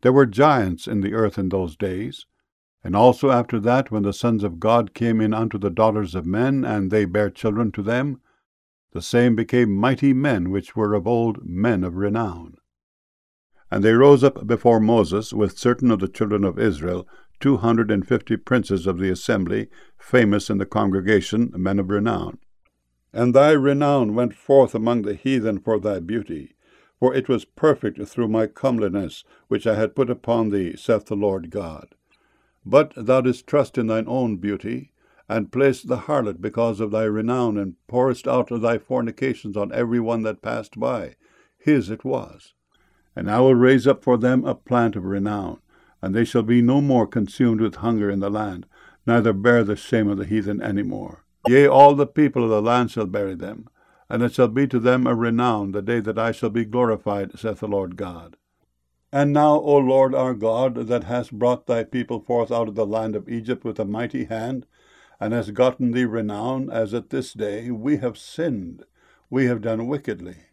There were giants in the earth in those days, and also after that, when the sons of God came in unto the daughters of men, and they bare children to them, the same became mighty men, which were of old men of renown. And they rose up before Moses with certain of the children of Israel, 250 princes of the assembly, famous in the congregation, men of renown. And thy renown went forth among the heathen for thy beauty, for it was perfect through my comeliness, which I had put upon thee, saith the Lord God. But thou didst trust in thine own beauty, and placed the harlot because of thy renown, and pourest out thy fornications on every one that passed by. His it was. And I will raise up for them a plant of renown, and they shall be no more consumed with hunger in the land, neither bear the shame of the heathen any more. Yea, all the people of the land shall bury them, and it shall be to them a renown the day that I shall be glorified, saith the Lord God. And now, O Lord our God, that hast brought thy people forth out of the land of Egypt with a mighty hand, and hast gotten thee renown, as at this day, we have sinned, we have done wickedly.